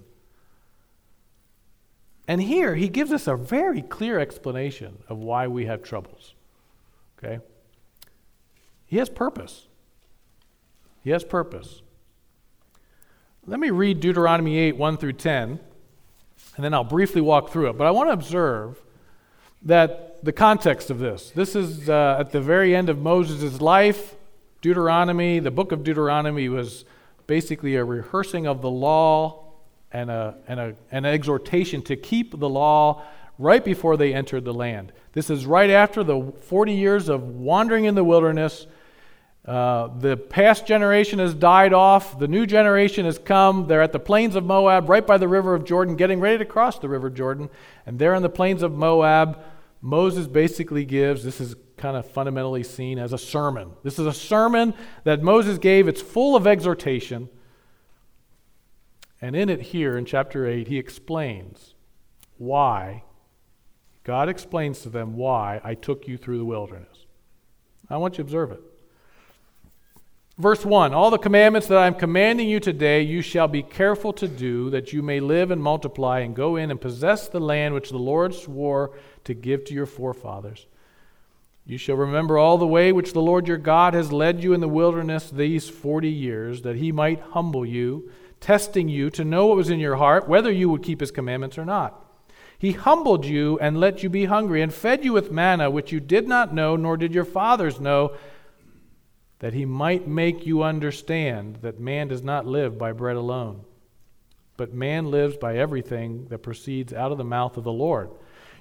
[SPEAKER 1] And here, He gives us a very clear explanation of why we have troubles. Okay? He has purpose. He has purpose. Let me read Deuteronomy eight, one through ten, and then I'll briefly walk through it. But I want to observe that the context of this. This is uh, at the very end of Moses' life. Deuteronomy, the book of Deuteronomy was basically a rehearsing of the law and, a, and, a, and an exhortation to keep the law right before they entered the land. This is right after the forty years of wandering in the wilderness. Uh, the past generation has died off. The new generation has come. They're at the plains of Moab, right by the river of Jordan, getting ready to cross the river Jordan. And there in the plains of Moab, Moses basically gives, this is kind of fundamentally seen as a sermon. This is a sermon that Moses gave. It's full of exhortation. And in it here, in chapter eight, he explains why, God explains to them why I took you through the wilderness. I want you to observe it. Verse one, all the commandments that I am commanding you today, you shall be careful to do, that you may live and multiply and go in and possess the land which the Lord swore to give to your forefathers. You shall remember all the way which the Lord your God has led you in the wilderness these forty years, that He might humble you, testing you to know what was in your heart, whether you would keep His commandments or not. He humbled you and let you be hungry and fed you with manna, which you did not know, nor did your fathers know, that He might make you understand that man does not live by bread alone, but man lives by everything that proceeds out of the mouth of the Lord.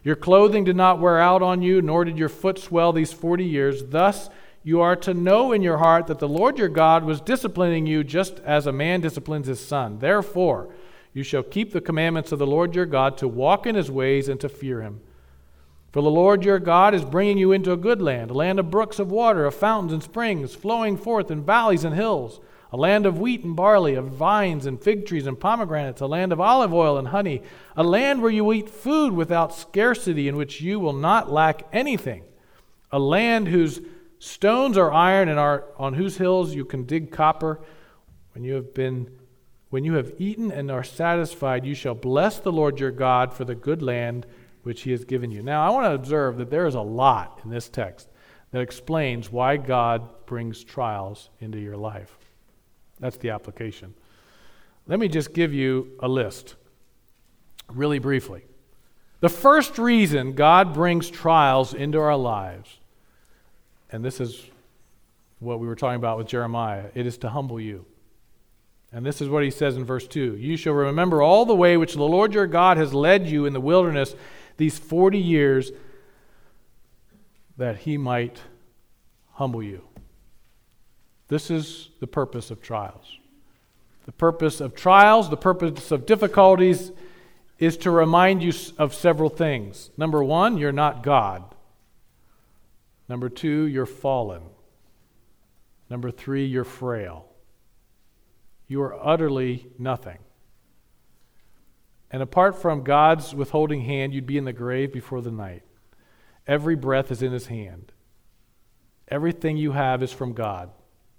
[SPEAKER 1] Your clothing did not wear out on you, nor did your foot swell these forty years. Thus you are to know in your heart that the Lord your God was disciplining you just as a man disciplines his son. Therefore, you shall keep the commandments of the Lord your God to walk in his ways and to fear him. For the Lord your God is bringing you into a good land, a land of brooks of water, of fountains and springs, flowing forth in valleys and hills, a land of wheat and barley, of vines and fig trees and pomegranates, a land of olive oil and honey, a land where you eat food without scarcity, in which you will not lack anything, a land whose stones are iron and are on whose hills you can dig copper. When you have been When you have eaten and are satisfied, you shall bless the Lord your God for the good land which he has given you. Now, I want to observe that there is a lot in this text that explains why God brings trials into your life. That's the application. Let me just give you a list, really briefly. The first reason God brings trials into our lives, and this is what we were talking about with Jeremiah, it is to humble you. And this is what he says in verse two. You shall remember all the way which the Lord your God has led you in the wilderness these forty years, that he might humble you. This is the purpose of trials. The purpose of trials, the purpose of difficulties, is to remind you of several things. Number one, you're not God. Number two, you're fallen. Number three, you're frail. You are utterly nothing. And apart from God's withholding hand, you'd be in the grave before the night. Every breath is in his hand. Everything you have is from God.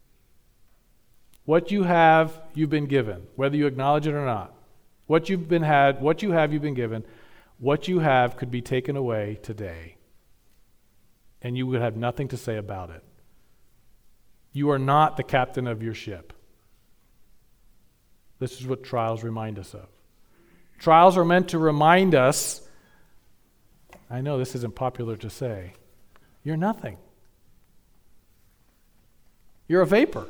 [SPEAKER 1] What you have, you've been given, whether you acknowledge it or not. What you've been had, what you have, you've been given. What you have could be taken away today, and you would have nothing to say about it. You are not the captain of your ship. This is what trials remind us of. Trials are meant to remind us, I know this isn't popular to say, you're nothing. You're a vapor.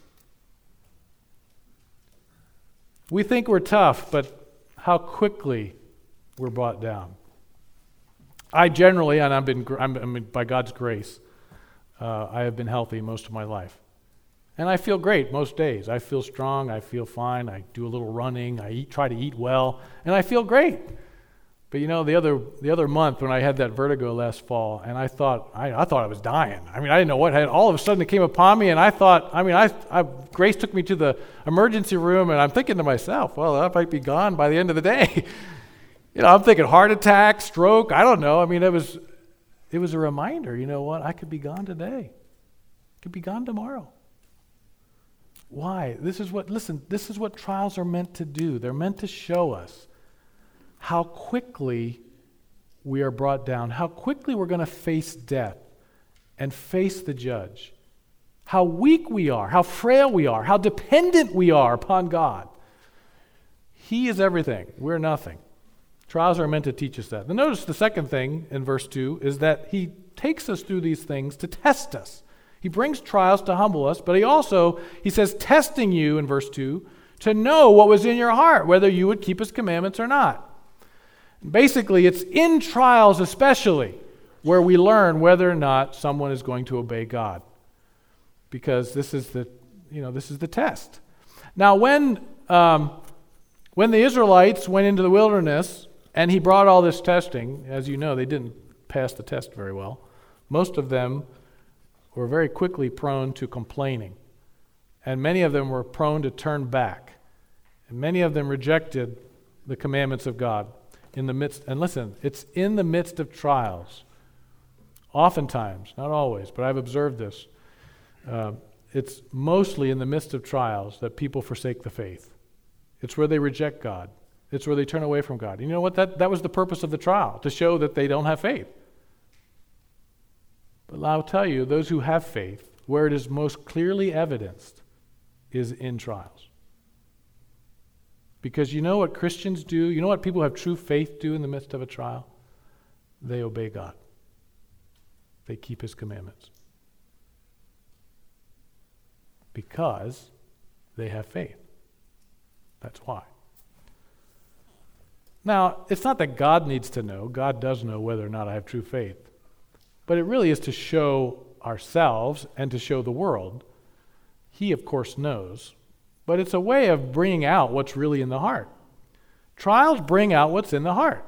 [SPEAKER 1] We think we're tough, but how quickly we're brought down. I generally, and I've been, I'm, I mean, by God's grace, uh, I have been healthy most of my life. And I feel great most days. I feel strong. I feel fine. I do a little running. I eat, try to eat well, and I feel great. But you know, the other the other month when I had that vertigo last fall, and I thought I, I thought I was dying. I mean, I didn't know what had. All of a sudden, it came upon me, and I thought. I mean, I, I Grace took me to the emergency room, and I'm thinking to myself, well, that might be gone by the end of the day. You know, I'm thinking heart attack, stroke. I don't know. I mean, it was it was a reminder. You know what? I could be gone today. I could be gone tomorrow. Why? This is what, listen, this is what trials are meant to do. They're meant to show us how quickly we are brought down, how quickly we're going to face death and face the judge, how weak we are, how frail we are, how dependent we are upon God. He is everything. We're nothing. Trials are meant to teach us that. Now notice the second thing in verse two is that he takes us through these things to test us. He brings trials to humble us, but he also, he says, testing you in verse two, to know what was in your heart, whether you would keep his commandments or not. Basically, it's in trials especially where we learn whether or not someone is going to obey God. Because this is the, you know, this is the test. Now, when, um, when the Israelites went into the wilderness and he brought all this testing, as you know, they didn't pass the test very well. Most of them were very quickly prone to complaining. And many of them were prone to turn back. And many of them rejected the commandments of God in the midst. And listen, it's in the midst of trials. Oftentimes, not always, but I've observed this. Uh, it's mostly in the midst of trials that people forsake the faith. It's where they reject God. It's where they turn away from God. You know what? That, that was the purpose of the trial, to show that they don't have faith. But I'll tell you, those who have faith, where it is most clearly evidenced, is in trials. Because you know what Christians do? You know what people who have true faith do in the midst of a trial? They obey God. They keep his commandments. Because they have faith. That's why. Now, it's not that God needs to know. God does know whether or not I have true faith. But it really is to show ourselves and to show the world. He, of course, knows. But it's a way of bringing out what's really in the heart. Trials bring out what's in the heart.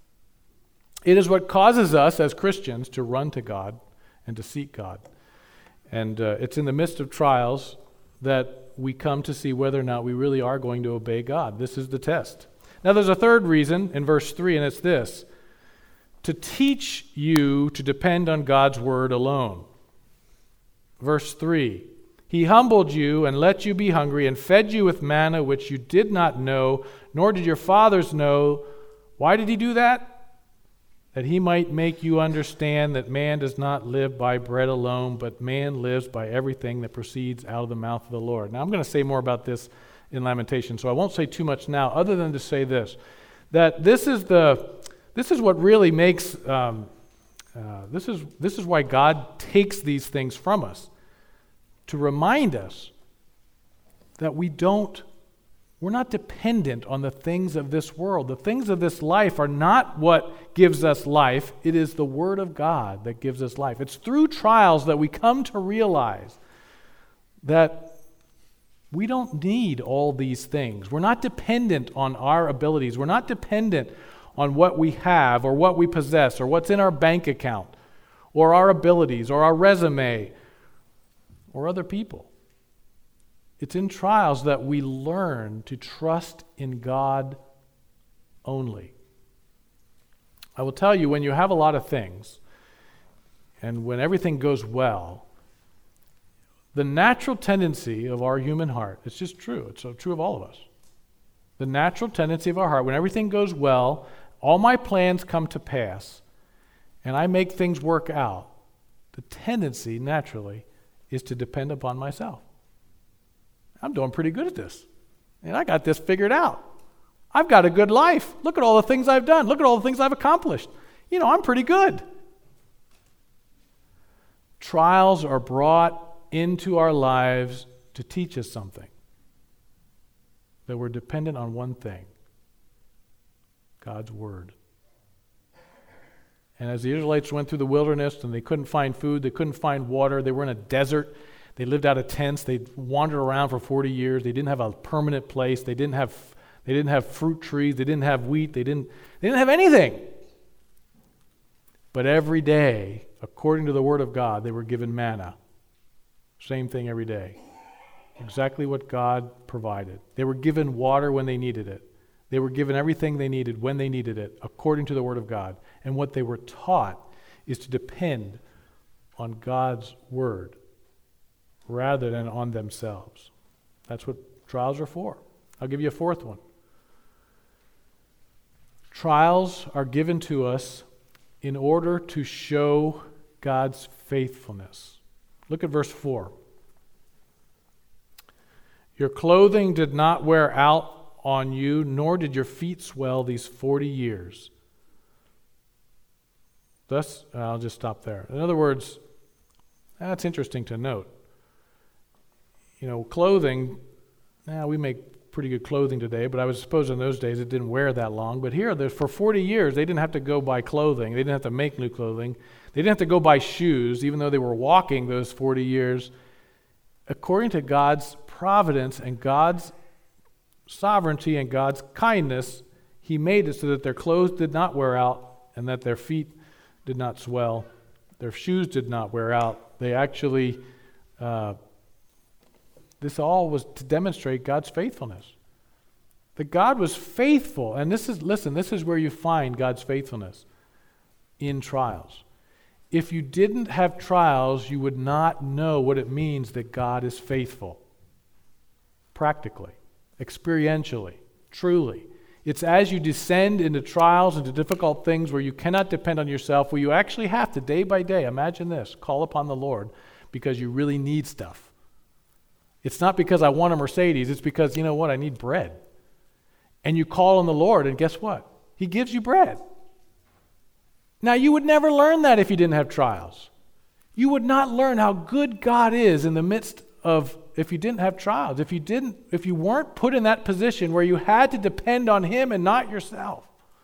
[SPEAKER 1] It is what causes us as Christians to run to God and to seek God. And uh, it's in the midst of trials that we come to see whether or not we really are going to obey God. This is the test. Now there's a third reason in verse three, and it's this: to teach you to depend on God's word alone. Verse three, He humbled you and let you be hungry and fed you with manna which you did not know, nor did your fathers know. Why did He do that? That He might make you understand that man does not live by bread alone, but man lives by everything that proceeds out of the mouth of the Lord. Now I'm going to say more about this in Lamentation, so I won't say too much now, other than to say this, that this is the this is what really makes um, uh, this is this is why God takes these things from us, to remind us that we don't we're not dependent on the things of this world. The things of this life are not what gives us life. It is the Word of God that gives us life. It's through trials that we come to realize that we don't need all these things. We're not dependent on our abilities. We're not dependent on what we have or what we possess or what's in our bank account or our abilities or our resume or other people. It's in trials that we learn to trust in God only. I will tell you, when you have a lot of things and when everything goes well, the natural tendency of our human heart, it's just true, it's so true of all of us. The natural tendency of our heart, when everything goes well, all my plans come to pass, and I make things work out, the tendency naturally is to depend upon myself. I'm doing pretty good at this, and I got this figured out. I've got a good life. Look at all the things I've done. Look at all the things I've accomplished. You know, I'm pretty good. Trials are brought into our lives to teach us something. That we're dependent on one thing: God's Word. And as the Israelites went through the wilderness and they couldn't find food, they couldn't find water, they were in a desert, they lived out of tents, they wandered around for forty years, they didn't have a permanent place, they didn't have they didn't have fruit trees, they didn't have wheat, they didn't they didn't have anything. But every day, according to the Word of God, they were given manna. Same thing every day. Exactly what God provided. They were given water when they needed it. They were given everything they needed when they needed it, according to the Word of God. And what they were taught is to depend on God's Word rather than on themselves. That's what trials are for. I'll give you a fourth one. Trials are given to us in order to show God's faithfulness. Look at verse four. Your clothing did not wear out on you, nor did your feet swell these forty years. Thus, I'll just stop there. In other words, that's interesting to note. You know, clothing, now we make pretty good clothing today, but I would suppose in those days it didn't wear that long. But here, for forty years, they didn't have to go buy clothing. They didn't have to make new clothing. They didn't have to go buy shoes, even though they were walking those forty years. According to God's providence and God's sovereignty and God's kindness, He made it so that their clothes did not wear out and that their feet did not swell. Their shoes did not wear out. They actually, uh, this all was to demonstrate God's faithfulness. That God was faithful. And this is, listen, this is where you find God's faithfulness, in trials. If you didn't have trials, you would not know what it means that God is faithful. Practically, experientially, truly. It's as you descend into trials, into difficult things where you cannot depend on yourself, where you actually have to, day by day, imagine this, call upon the Lord because you really need stuff. It's not because I want a Mercedes, it's because, you know what, I need bread. And you call on the Lord, and guess what? He gives you bread. Now, you would never learn that if you didn't have trials. You would not learn how good God is in the midst of, if you didn't have trials, if you didn't, if you weren't put in that position where you had to depend on Him and not yourself.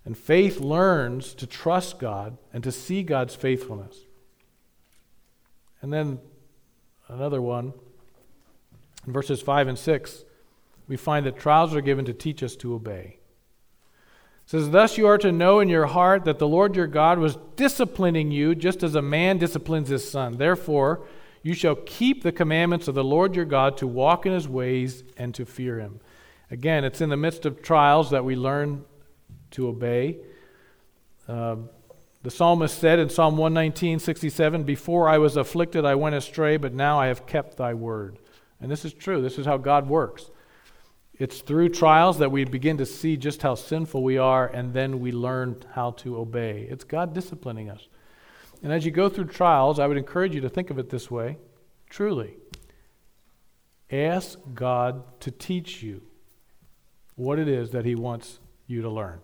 [SPEAKER 1] And faith learns to trust God and to see God's faithfulness. And then another one, in verses five and six, we find that trials are given to teach us to obey. It says, thus you are to know in your heart that the Lord your God was disciplining you just as a man disciplines his son. Therefore, you shall keep the commandments of the Lord your God to walk in his ways and to fear him. Again, it's in the midst of trials that we learn to obey. Uh, the psalmist said in Psalm one nineteen, sixty-seven, before I was afflicted I went astray, but now I have kept thy word. And this is true. This is how God works. It's through trials that we begin to see just how sinful we are, and then we learn how to obey. It's God disciplining us. And as you go through trials, I would encourage you to think of it this way. Truly, ask God to teach you what it is that he wants you to learn.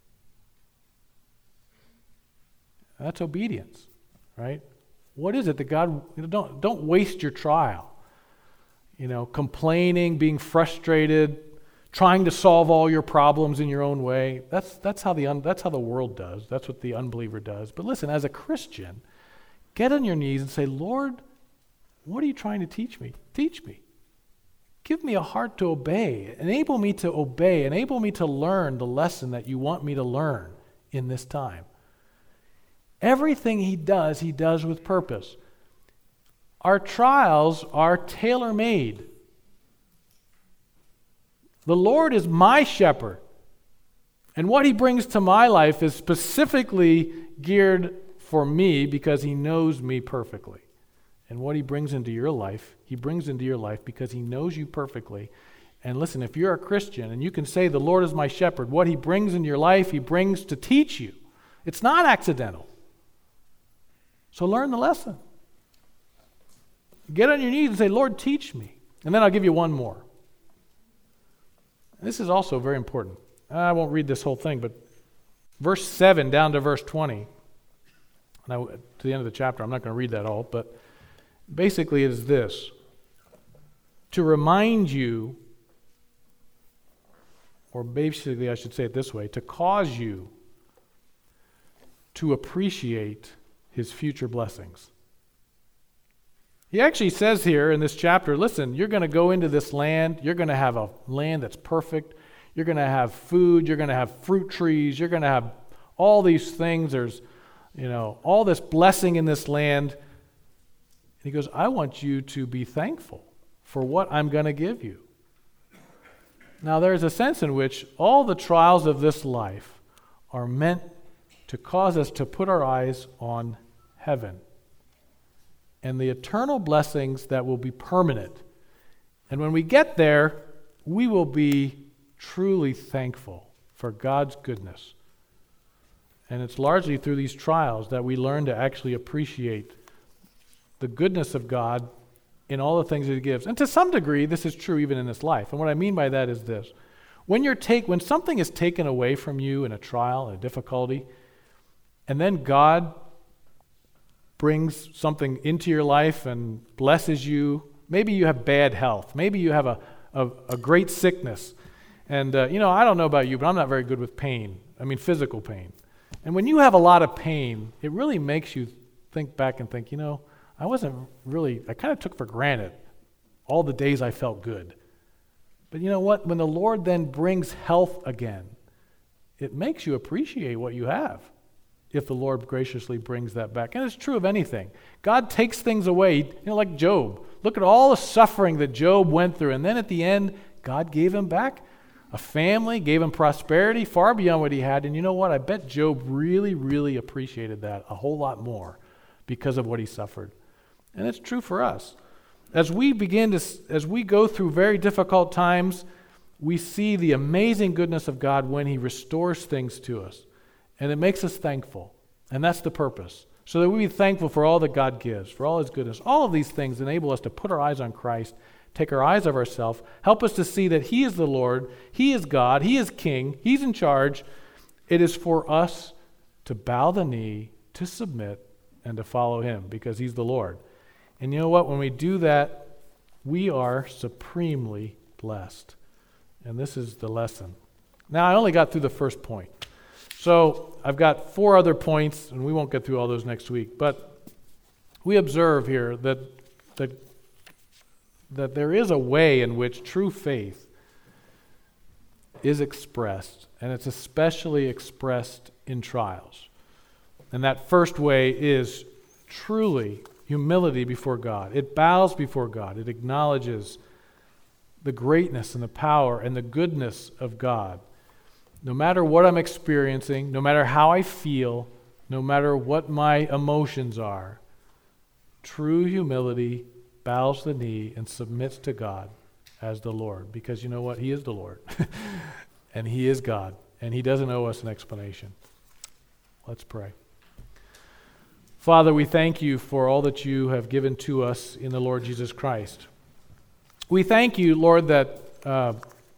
[SPEAKER 1] That's obedience, right? What is it that God, you know, don't, don't waste your trial. You know, complaining, being frustrated, trying to solve all your problems in your own way. That's that's how the un, that's how the world does. That's what the unbeliever does. But listen, as a Christian, get on your knees and say, Lord, what are you trying to teach me? Teach me. Give me a heart to obey. Enable me to obey. Enable me to learn the lesson that you want me to learn in this time. Everything he does, he does with purpose. Our trials are tailor-made. The Lord is my shepherd, and what he brings to my life is specifically geared for me because he knows me perfectly. And what he brings into your life, he brings into your life because he knows you perfectly. And listen, if you're a Christian and you can say, the Lord is my shepherd, what he brings into your life, he brings to teach you. It's not accidental. So learn the lesson. Get on your knees and say, Lord, teach me. And then I'll give you one more. This is also very important. I won't read this whole thing, but verse seven down to verse twenty, and I, to the end of the chapter, I'm not going to read that all, but basically it is this. To remind you, or basically I should say it this way, to cause you to appreciate his future blessings. He actually says here in this chapter, listen, you're going to go into this land, you're going to have a land that's perfect, you're going to have food, you're going to have fruit trees, you're going to have all these things, there's, you know, all this blessing in this land. And he goes, I want you to be thankful for what I'm going to give you. Now there's a sense in which all the trials of this life are meant to cause us to put our eyes on heaven and the eternal blessings that will be permanent. And when we get there, we will be truly thankful for God's goodness. And it's largely through these trials that we learn to actually appreciate the goodness of God in all the things that he gives. And to some degree, this is true even in this life. And what I mean by that is this. When you're take, when something is taken away from you in a trial, in a difficulty, and then God brings something into your life and blesses you. Maybe you have bad health. Maybe you have a, a, a great sickness. And, uh, you know, I don't know about you, but I'm not very good with pain. I mean, physical pain. And when you have a lot of pain, it really makes you think back and think, you know, I wasn't really, I kind of took for granted all the days I felt good. But you know what? When the Lord then brings health again, it makes you appreciate what you have. If the Lord graciously brings that back. And it's true of anything. God takes things away, you know, like Job. Look at all the suffering that Job went through. And then at the end, God gave him back a family, gave him prosperity far beyond what he had. And you know what? I bet Job really, really appreciated that a whole lot more because of what he suffered. And it's true for us. As we begin to, as we go through very difficult times, we see the amazing goodness of God when he restores things to us. And it makes us thankful. And that's the purpose. So that we be thankful for all that God gives, for all his goodness. All of these things enable us to put our eyes on Christ, take our eyes off ourselves, help us to see that he is the Lord, he is God, he is King, he's in charge. It is for us to bow the knee, to submit, and to follow him because he's the Lord. And you know what? When we do that, we are supremely blessed. And this is the lesson. Now, I only got through the first point. So I've got four other points, and we won't get through all those next week, but we observe here that that, that there is a way in which true faith is expressed, and it's especially expressed in trials. And that first way is truly humility before God. It bows before God. It acknowledges the greatness and the power and the goodness of God. No matter what I'm experiencing, no matter how I feel, no matter what my emotions are, true humility bows the knee and submits to God as the Lord. Because you know what? He is the Lord. And He is God. And He doesn't owe us an explanation. Let's pray. Father, we thank you for all that you have given to us in the Lord Jesus Christ. We thank you, Lord, that uh,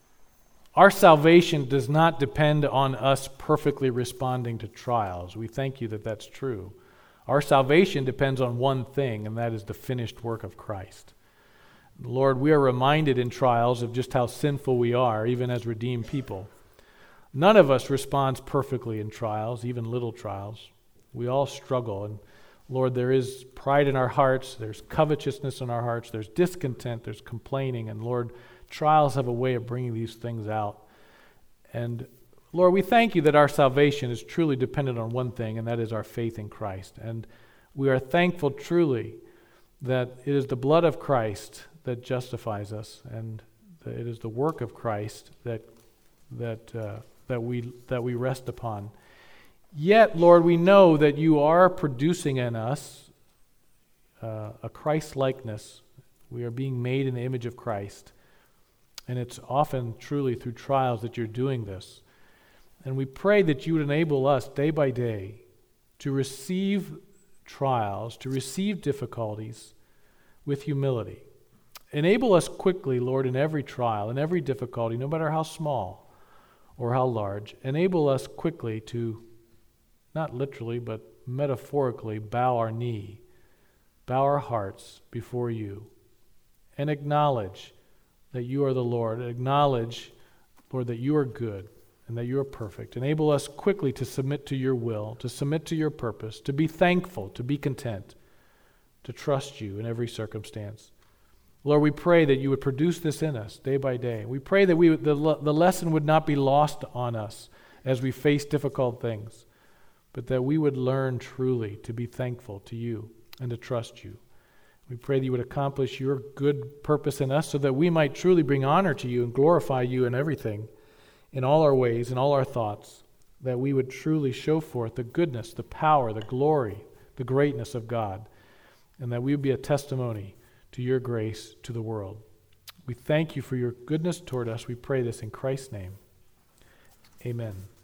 [SPEAKER 1] our salvation does not depend on us perfectly responding to trials. We thank you that that's true. Our salvation depends on one thing, and that is the finished work of Christ. Lord, we are reminded in trials of just how sinful we are, even as redeemed people. None of us responds perfectly in trials, even little trials. We all struggle, and Lord, there is pride in our hearts, there's covetousness in our hearts, there's discontent, there's complaining, and Lord, trials have a way of bringing these things out. And Lord, we thank you that our salvation is truly dependent on one thing, and that is our faith in Christ. And we are thankful truly that it is the blood of Christ that justifies us, and that it is the work of Christ that that uh, that we that we rest upon. Yet, Lord, we know that you are producing in us uh, a Christ-likeness. We are being made in the image of Christ. And it's often truly through trials that you're doing this. And we pray that you would enable us day by day to receive trials, to receive difficulties with humility. Enable us quickly, Lord, in every trial, in every difficulty, no matter how small or how large. Enable us quickly to, not literally, but metaphorically, bow our knee, bow our hearts before you, and acknowledge that you are the Lord. Acknowledge, Lord, that you are good and that you are perfect. Enable us quickly to submit to your will, to submit to your purpose, to be thankful, to be content, to trust you in every circumstance. Lord, we pray that you would produce this in us day by day. We pray that we the, the lesson would not be lost on us as we face difficult things, but that we would learn truly to be thankful to you and to trust you. We pray that you would accomplish your good purpose in us so that we might truly bring honor to you and glorify you in everything, in all our ways, in all our thoughts, that we would truly show forth the goodness, the power, the glory, the greatness of God, and that we would be a testimony to your grace to the world. We thank you for your goodness toward us. We pray this in Christ's name. Amen.